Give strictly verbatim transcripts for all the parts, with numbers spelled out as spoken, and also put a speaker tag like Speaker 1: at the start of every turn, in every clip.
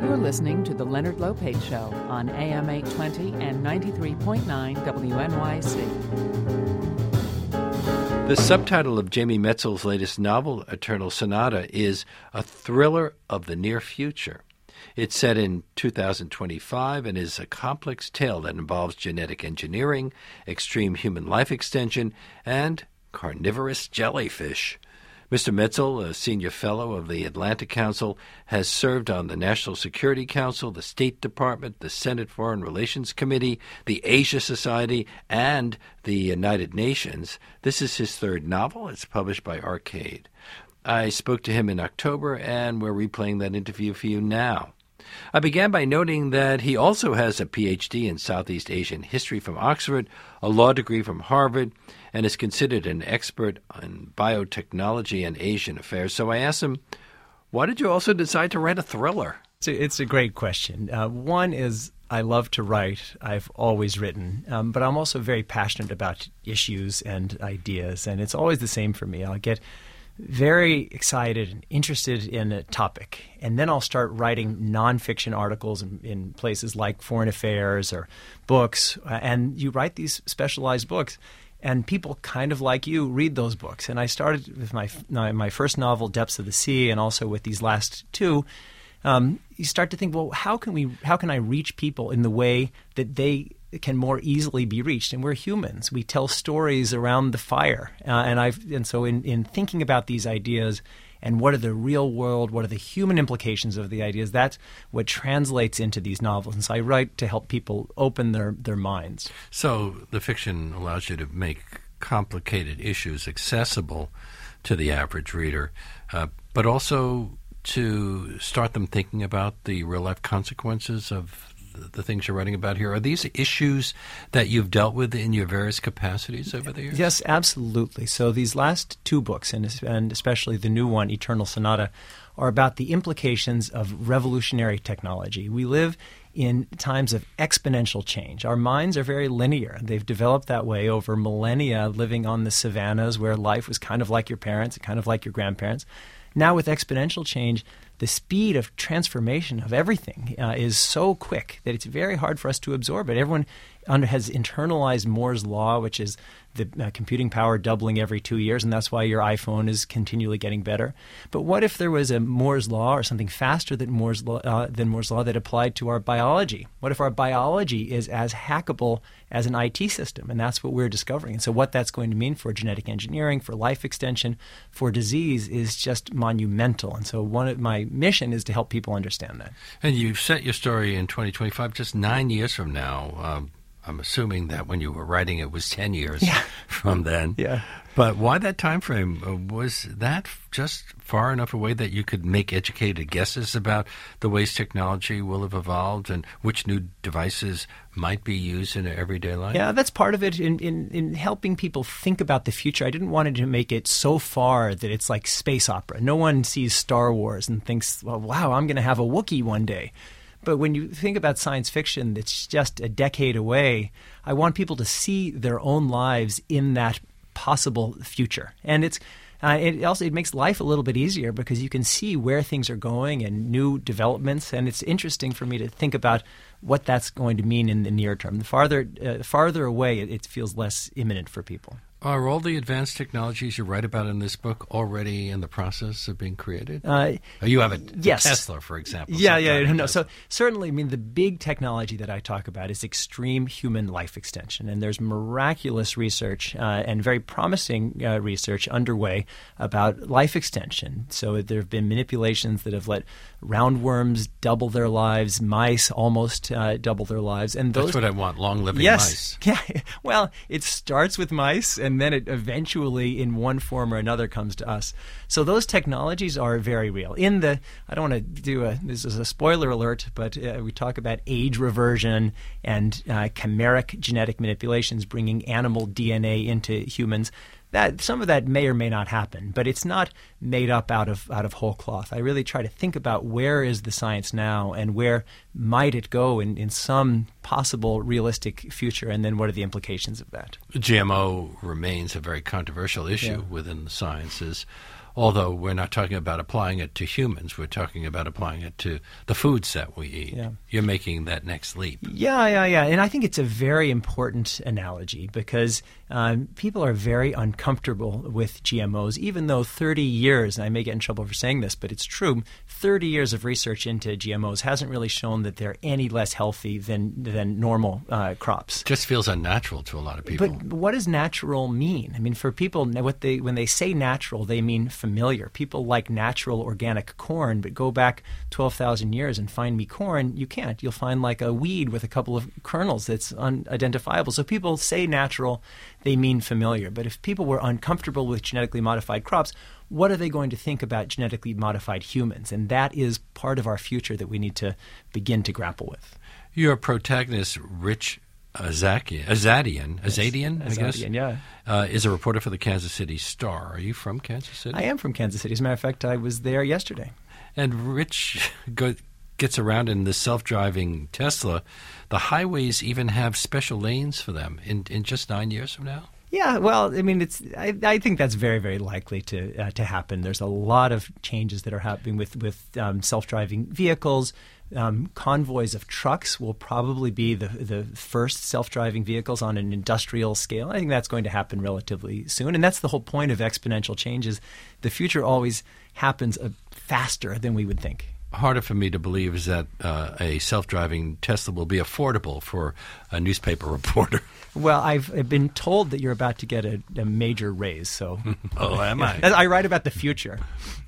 Speaker 1: You're listening to The Leonard Lopate Show on A M eight twenty and ninety-three point nine W N Y C.
Speaker 2: The subtitle of Jamie Metzl's latest novel, Eternal Sonata, is A Thriller of the Near Future. It's set in two thousand twenty-five and is a complex tale that involves genetic engineering, extreme human life extension, and carnivorous jellyfish. Mister Metzl, a senior fellow of the Atlantic Council, has served on the National Security Council, the State Department, the Senate Foreign Relations Committee, the Asia Society, and the United Nations. This is his third novel. It's published by Arcade. I spoke to him in October, and we're replaying that interview for you now. I began by noting that he also has a P H D in Southeast Asian history from Oxford, a law degree from Harvard, and is considered an expert on biotechnology and Asian affairs. So I asked him, why did you also decide to write a thriller?
Speaker 3: It's a, it's a great question. Uh, one is I love to write. I've always written. Um, but I'm also very passionate about issues and ideas, and it's always the same for me. I'll get very excited and interested in a topic, and then I'll start writing nonfiction articles in, in places like Foreign Affairs or books, uh, and you write these specialized books, and people kind of like you read those books. And I started with my my first novel, Depths of the Sea, and also with these last two. Um, you start to think, well, how can we? How can I reach people in the way that they can more easily be reached? And we're humans. We tell stories around the fire. Uh, and I've and so in, in thinking about these ideas and what are the real world, what are the human implications of the ideas, that's what translates into these novels. And so I write to help people open their, their minds.
Speaker 2: So the fiction allows you to make complicated issues accessible to the average reader, uh, but also to start them thinking about the real-life consequences of the things you're writing about here. Are these issues that you've dealt with in your various capacities over the years?
Speaker 3: Yes, absolutely. So these last two books, and, and especially the new one, Eternal Sonata, are about the implications of revolutionary technology. We live in times of exponential change. Our minds are very linear. They've developed that way over millennia, living on the savannas where life was kind of like your parents, kind of like your grandparents. Now with exponential change, the speed of transformation of everything uh, is so quick that it's very hard for us to absorb it. Everyone under, has internalized Moore's law, which is the uh, computing power doubling every two years, and that's why your iPhone is continually getting better. But what if there was a Moore's law or something faster than Moore's law, uh, than Moore's law that applied to our biology? What if our biology is as hackable as an I T system? And that's what we're discovering. And so what that's going to mean for genetic engineering, for life extension, for disease is just monumental. And so one of my mission is to help people understand that.
Speaker 2: And you've set your story in twenty twenty-five, just nine years from now. Um, I'm assuming that when you were writing it was ten years
Speaker 3: yeah.
Speaker 2: from then.
Speaker 3: Yeah.
Speaker 2: But why that time frame? Uh, was that just far enough away that you could make educated guesses about the ways technology will have evolved and which new devices might be used in everyday life?
Speaker 3: Yeah, that's part of it in, in, in helping people think about the future. I didn't want to make it so far that it's like space opera. No one sees Star Wars and thinks, well, wow, I'm going to have a Wookiee one day. But when you think about science fiction that's just a decade away, I want people to see their own lives in that possible future. And it's uh, it also it makes life a little bit easier because you can see where things are going and new developments. And it's interesting for me to think about what that's going to mean in the near term. The farther uh, farther away, it, it feels less imminent for people.
Speaker 2: Are all the advanced technologies you write about in this book already in the process of being created? Uh, oh, you have a,
Speaker 3: yes.
Speaker 2: Tesla, for example.
Speaker 3: Yeah, yeah, no. So certainly, I mean, the big technology that I talk about is extreme human life extension, and there's miraculous research uh, and very promising uh, research underway about life extension. So there have been manipulations that have let roundworms double their lives, mice almost uh, double their lives, and those.
Speaker 2: That's what I want: long-living
Speaker 3: yes,
Speaker 2: mice.
Speaker 3: Yeah. Well, it starts with mice. And then it eventually, in one form or another, comes to us. So those technologies are very real. In the, I don't want to do a, this is a spoiler alert, but uh, we talk about age reversion and uh, chimeric genetic manipulations, bringing animal D N A into humans. That some of that may or may not happen, but it's not made up out of out of whole cloth. I really try to think about where is the science now and where might it go in, in some possible realistic future, and then what are the implications of that?
Speaker 2: G M O remains a very controversial issue
Speaker 3: yeah.
Speaker 2: within the sciences. although we're not talking about applying it to humans. We're talking about applying it to the foods that we eat.
Speaker 3: Yeah.
Speaker 2: You're making that next leap.
Speaker 3: Yeah, yeah, yeah. And I think it's a very important analogy because um, people are very uncomfortable with G M Os, even though thirty years, and I may get in trouble for saying this, but it's true, thirty years of research into G M Os hasn't really shown that they're any less healthy than, than normal uh, crops.
Speaker 2: Just feels unnatural to a lot of people.
Speaker 3: But what does natural mean? I mean, for people, what they when they say natural, they mean familiar. People like natural organic corn, but go back twelve thousand years and find me corn, you can't. You'll find like a weed with a couple of kernels that's unidentifiable. So people say natural, they mean familiar. But if people were uncomfortable with genetically modified crops, what are they going to think about genetically modified humans? And that is part of our future that we need to begin to grapple with.
Speaker 2: Your protagonist, Rich Azakian, Azadian, Azadian, I guess,
Speaker 3: Azadian, yeah.
Speaker 2: uh, is a reporter for the Kansas City Star. Are you from Kansas City?
Speaker 3: I am from Kansas City. As a matter of fact, I was there yesterday.
Speaker 2: And Rich go, gets around in the self-driving Tesla. The highways even have special lanes for them in, in just nine years from now?
Speaker 3: Yeah, well, I mean, it's. I, I think that's very, very likely to uh, to happen. There's a lot of changes that are happening with with um, self-driving vehicles. Um, convoys of trucks will probably be the the first self-driving vehicles on an industrial scale. I think that's going to happen relatively soon, and that's the whole point of exponential changes. The future always happens uh, faster than we would think.
Speaker 2: Harder for me to believe is that uh, a self-driving Tesla will be affordable for a newspaper reporter.
Speaker 3: Well, I've, I've been told that you're about to get a, a major raise. So,
Speaker 2: oh, am I?
Speaker 3: I write about the future.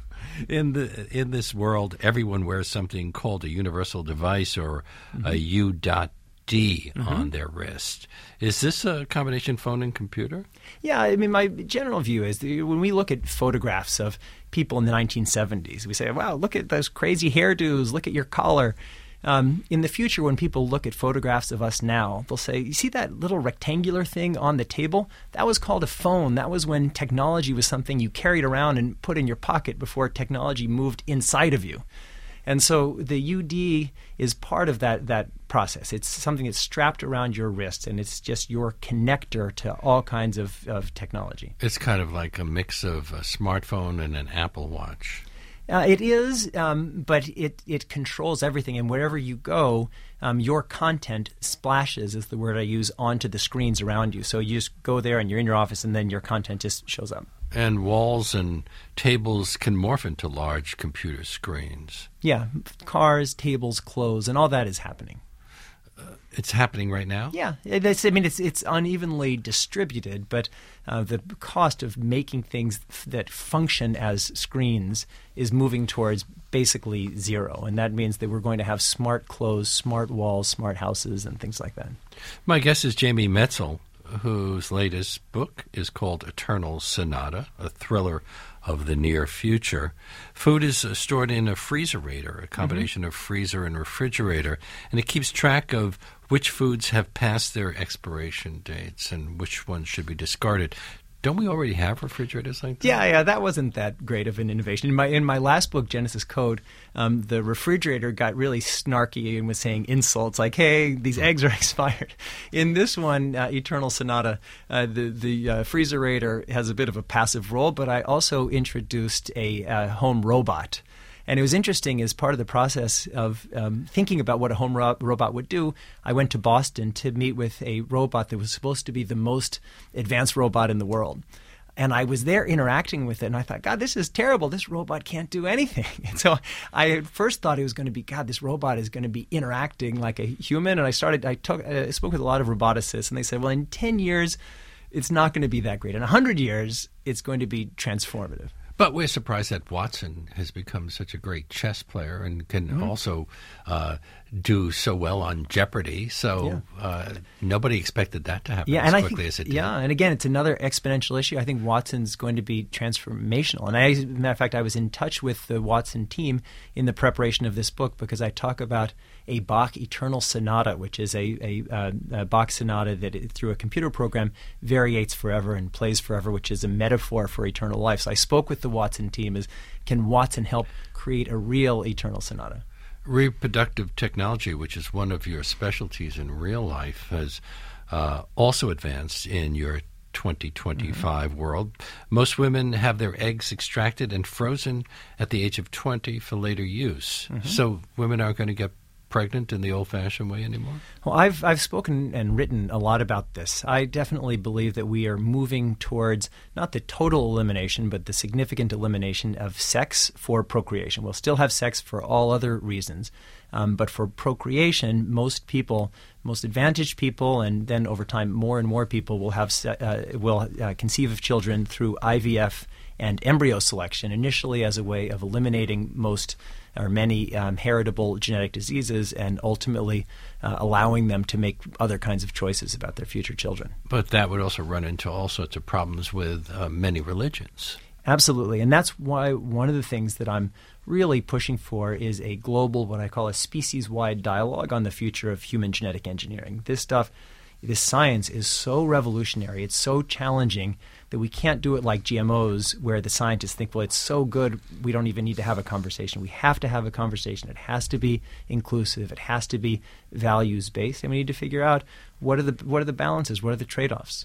Speaker 2: In the in this world, everyone wears something called a universal device or mm-hmm. a U dot D mm-hmm. on their wrist. Is this a combination phone and computer?
Speaker 3: Yeah, I mean, my general view is that when we look at photographs of people in the nineteen seventies, we say, wow, look at those crazy hairdos, look at your collar. Um, in the future, when people look at photographs of us now, they'll say, you see that little rectangular thing on the table? That was called a phone. That was when technology was something you carried around and put in your pocket before technology moved inside of you. And so the U D is part of that that process. It's something that's strapped around your wrist, and it's just your connector to all kinds of, of technology.
Speaker 2: It's kind of like a mix of a smartphone and an Apple Watch.
Speaker 3: Uh, it is, um, but it, it controls everything, and wherever you go, um, your content splashes, is the word I use, onto the screens around you. So you just go there and you're in your office, and then your content just shows up.
Speaker 2: And walls and tables can morph into large computer screens.
Speaker 3: Yeah, cars, tables, clothes, and all that is happening.
Speaker 2: Uh, it's happening right now?
Speaker 3: Yeah. It's, I mean, it's it's unevenly distributed, but uh, the cost of making things f- that function as screens is moving towards basically zero. And that means that we're going to have smart clothes, smart walls, smart houses, and things like that.
Speaker 2: My guest is Jamie Metzl, whose latest book is called Eternal Sonata, a thriller of the near future. Food is uh, stored in a freezerator, a combination mm-hmm. of freezer and refrigerator, and it keeps track of which foods have passed their expiration dates and which ones should be discarded. Don't we already have refrigerators like that?
Speaker 3: Yeah, yeah, that wasn't that great of an innovation. In my in my last book, Genesis Code, um, the refrigerator got really snarky and was saying insults like, "Hey, these eggs are expired." In this one, uh, Eternal Sonata, uh, the the uh, freezerator has a bit of a passive role, but I also introduced a uh, home robot. And it was interesting, as part of the process of um, thinking about what a home ro- robot would do, I went to Boston to meet with a robot that was supposed to be the most advanced robot in the world. And I was there interacting with it, and I thought, God, this is terrible. This robot can't do anything. And so I at first thought it was going to be, God, this robot is going to be interacting like a human. And I started, I, took, I spoke with a lot of roboticists, and they said, well, in ten years, it's not going to be that great. In one hundred years, it's going to be transformative.
Speaker 2: But we're surprised that Watson has become such a great chess player and can mm-hmm. also uh, do so well on Jeopardy. So yeah. uh, nobody expected that to happen
Speaker 3: yeah,
Speaker 2: as
Speaker 3: and
Speaker 2: quickly
Speaker 3: I think,
Speaker 2: as it did.
Speaker 3: Yeah, and again, it's another exponential issue. I think Watson's going to be transformational. And I, as a matter of fact, I was in touch with the Watson team in the preparation of this book because I talk about a Bach Eternal Sonata, which is a, a, uh, a Bach sonata that it, through a computer program variates forever and plays forever, which is a metaphor for eternal life. So I spoke with the Watson team as, can Watson help create a real eternal sonata?
Speaker 2: Reproductive technology, which is one of your specialties in real life, has uh, also advanced in your twenty twenty-five mm-hmm. world. Most women have their eggs extracted and frozen at the age of twenty for later use. Mm-hmm. So women aren't going to get pregnant in the old-fashioned way anymore?
Speaker 3: Well, I've I've spoken and written a lot about this. I definitely believe that we are moving towards not the total elimination, but the significant elimination of sex for procreation. We'll still have sex for all other reasons, um, but for procreation, most people, most advantaged people, and then over time, more and more people will have uh, will uh, conceive of children through I V F and embryo selection, initially as a way of eliminating most or many um, heritable genetic diseases and ultimately uh, allowing them to make other kinds of choices about their future children.
Speaker 2: But that would also run into all sorts of problems with uh, many religions.
Speaker 3: Absolutely. And that's why one of the things that I'm really pushing for is a global, what I call a species-wide dialogue on the future of human genetic engineering. This stuff, this science is so revolutionary, it's so challenging that we can't do it like G M Os where the scientists think, well, it's so good we don't even need to have a conversation. We have to have a conversation. It has to be inclusive. It has to be values-based. And we need to figure out what are the what are the balances, what are the trade-offs.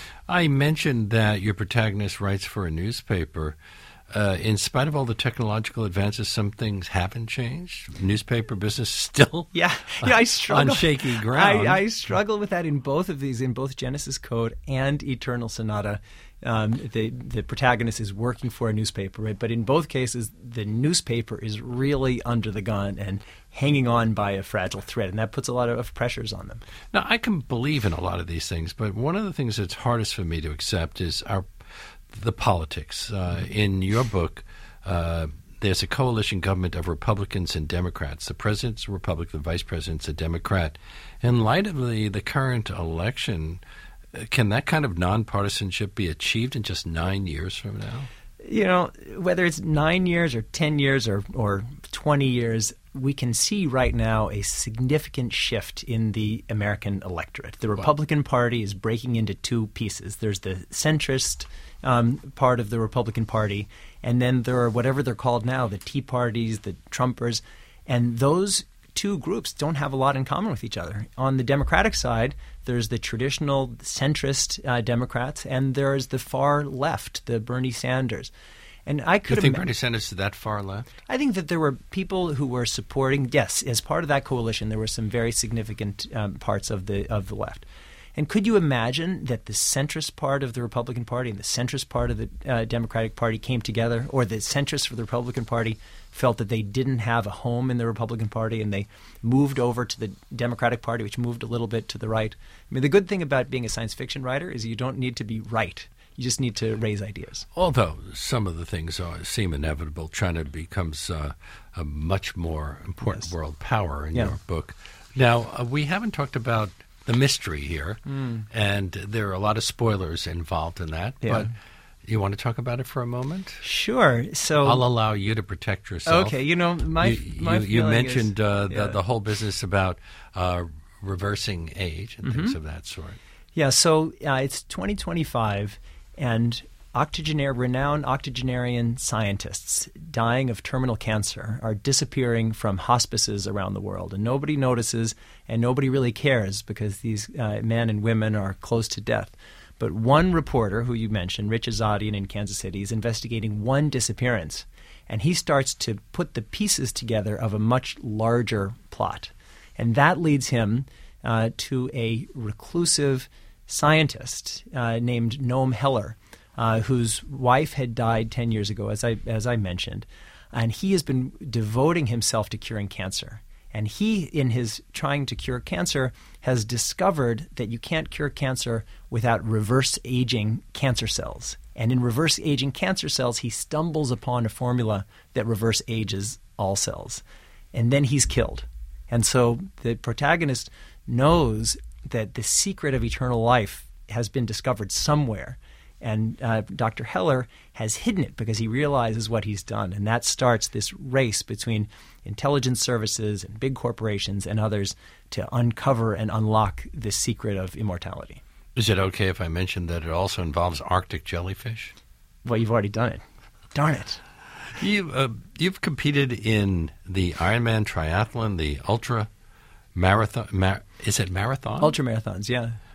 Speaker 2: I mentioned that your protagonist writes for a newspaper. Uh, in spite of all the technological advances, some things haven't changed. Newspaper business is still
Speaker 3: yeah, yeah, I struggle.
Speaker 2: on shaky ground.
Speaker 3: I, I struggle with that in both of these, in both Genesis Code and Eternal Sonata. Um, the the protagonist is working for a newspaper, right? But in both cases, the newspaper is really under the gun and hanging on by a fragile thread, and that puts a lot of pressures on them.
Speaker 2: Now, I can believe in a lot of these things, but one of the things that's hardest for me to accept is our the politics. Uh, in your book, uh, there's a coalition government of Republicans and Democrats. The president's a Republican, the vice president's a Democrat. In light of the, the current election, can that kind of nonpartisanship be achieved in just nine years from now?
Speaker 3: You know, whether it's nine years or ten years or, or twenty years, we can see right now a significant shift in the American electorate. The Republican Party is breaking into two pieces. There's the centrist um, part of the Republican Party, and then there are whatever they're called now, the Tea Parties, the Trumpers, and those two groups don't have a lot in common with each other. On the Democratic side, there's the traditional centrist uh, Democrats, and there's the far left, the Bernie Sanders. And I could
Speaker 2: you think
Speaker 3: ima-
Speaker 2: Bernie Sanders is that far left?
Speaker 3: I think that there were people who were supporting, yes, as part of that coalition, there were some very significant um, parts of the of the left. And could you imagine that the centrist part of the Republican Party and the centrist part of the uh, Democratic Party came together, or the centrists for the Republican Party felt that they didn't have a home in the Republican Party and they moved over to the Democratic Party, which moved a little bit to the right? I mean, the good thing about being a science fiction writer is you don't need to be right. You just need to raise ideas.
Speaker 2: Although some of the things are, seem inevitable, China becomes uh, a much more important yes. world power in yeah. your book. Now, uh, we haven't talked about the mystery here, mm. and there are a lot of spoilers involved in that. Yeah. But you want to talk about it for a moment?
Speaker 3: Sure. So
Speaker 2: I'll allow you to protect yourself.
Speaker 3: Okay. You know, my
Speaker 2: you,
Speaker 3: my
Speaker 2: you, you mentioned
Speaker 3: is,
Speaker 2: uh,
Speaker 3: yeah.
Speaker 2: the, the whole business about uh, reversing age and mm-hmm. things of that sort.
Speaker 3: Yeah. So uh, it's twenty twenty-five, and octogenar- renowned octogenarian scientists dying of terminal cancer are disappearing from hospices around the world, and nobody notices and nobody really cares because these uh, men and women are close to death. But one reporter, who you mentioned, Rich Azadian in Kansas City, is investigating one disappearance, and he starts to put the pieces together of a much larger plot. And that leads him uh, to a reclusive scientist uh, named Noam Heller, uh, whose wife had died ten years ago, as I as I mentioned, and he has been devoting himself to curing cancer. And he, in his trying to cure cancer, has discovered that you can't cure cancer without reverse aging cancer cells. And in reverse aging cancer cells, he stumbles upon a formula that reverse ages all cells. And then he's killed. And so the protagonist knows that the secret of eternal life has been discovered somewhere. And uh, Doctor Heller has hidden it because he realizes what he's done. And that starts this race between intelligence services and big corporations and others to uncover and unlock the secret of immortality.
Speaker 2: Is it okay if I mention that it also involves Arctic jellyfish?
Speaker 3: Well, you've already done it. Darn it.
Speaker 2: You, uh, you've competed in the Ironman triathlon, the ultra marathon. Mar- is it marathon?
Speaker 3: Ultra marathons, yeah.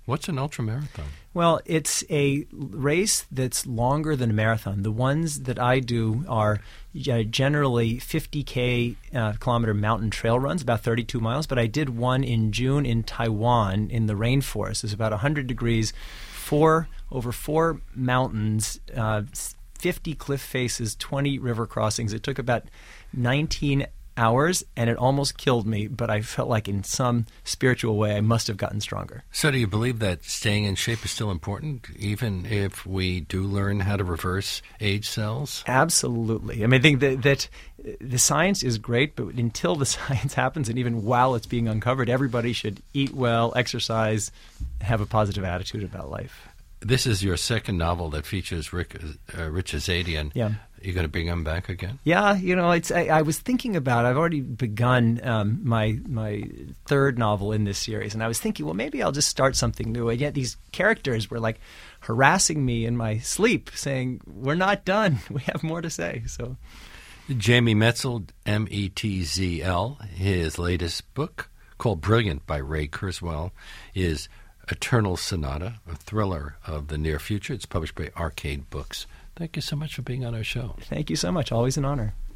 Speaker 2: What's an ultramarathon?
Speaker 3: Well, it's a race that's longer than a marathon. The ones that I do are uh, generally fifty K uh, kilometer mountain trail runs, about thirty-two miles. But I did one in June in Taiwan in the rainforest. It's about one hundred degrees, four over four mountains, uh, fifty cliff faces, twenty river crossings. It took about nineteen hours, and it almost killed me, but I felt like in some spiritual way I must have gotten stronger.
Speaker 2: So do you believe that staying in shape is still important, even if we do learn how to reverse age cells?
Speaker 3: Absolutely. I mean, I think that, that the science is great, but until the science happens, and even while it's being uncovered, everybody should eat well, exercise, have a positive attitude about life.
Speaker 2: This is your second novel that features Rick, uh, Rich Azadian.
Speaker 3: Yeah.
Speaker 2: You're going to bring him back again?
Speaker 3: Yeah, you know, it's. I, I was thinking about. I've already begun um, my my third novel in this series, and I was thinking, well, maybe I'll just start something new. And yet these characters were like harassing me in my sleep, saying, "We're not done. We have more to say." So,
Speaker 2: Jamie Metzl, M E T Z L, his latest book called Brilliant by Ray Kurzweil is Eternal Sonata, a thriller of the near future. It's published by Arcade Books. Thank you so much for being on our show.
Speaker 3: Thank you so much. Always an honor.